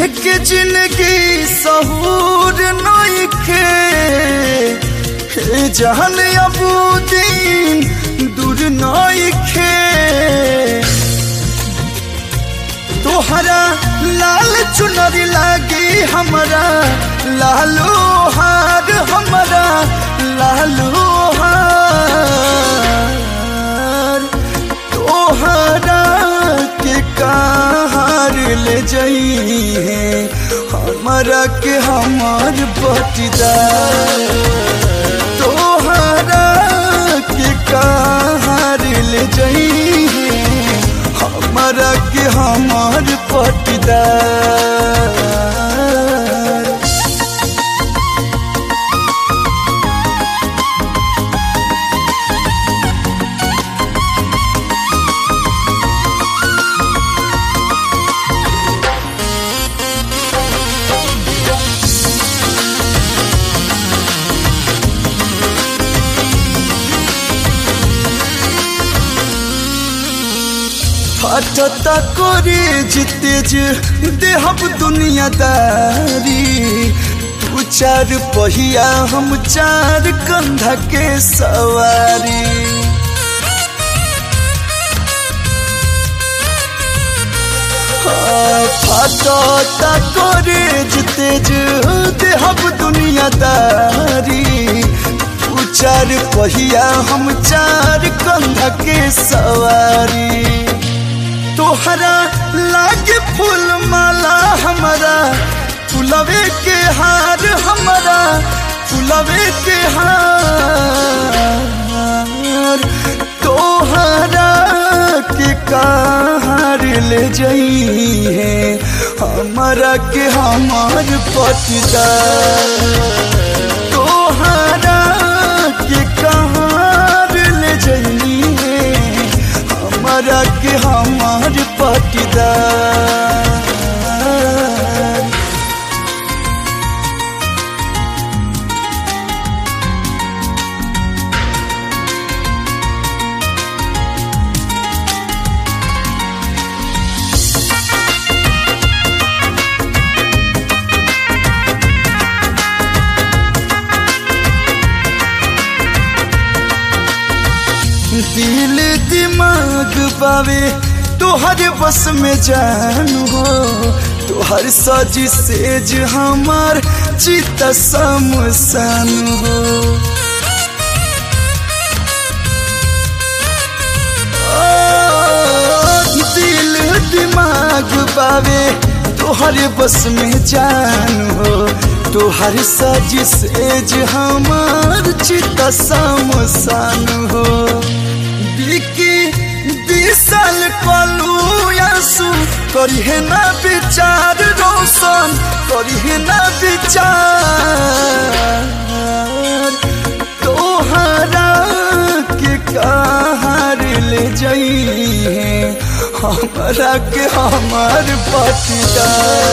जिए के जिंदगी सहूर नइखे जहन अबू दिन दूर नइखे तोहरा लाल चुनरी लागी हमारा लालो हार हमारा लालो हार तोहरा के कहार ले जाइए हमारा के हमार पटीदार तोहरा के कहार ले जाइए हमारा के हमार पटीदार। फटता करे जितेज देहब दुनियादारी तू चार पहिया हम चार कंधा के सवारी फटता करे जितेज देहब दुनियादारी तू चार पहिया हम चार कंधा के सवारी तोहरा लागे फूल माला हमारा फुलवे के हार हमारा फुलवे के हार तोहरा के कहार ले जाइए हमारा के हमार पटीदार तोहरा के कहार ले जाइए हमारा के हमार पटीदार। दिल दिमाग बावे तोहर बस में जानू हो तोहर सजी सेज हमार चित समसान हो दिल दिमाग बावे तोहर बस में जानू हो तोहर सजी सेज हमार चित समसान हो बिकी 20 साल कलू आंसू करिहे ना विचार रोशन करिहे ना विचार तोहरा के कहार ले जाइए हमारा के हमार पटीदार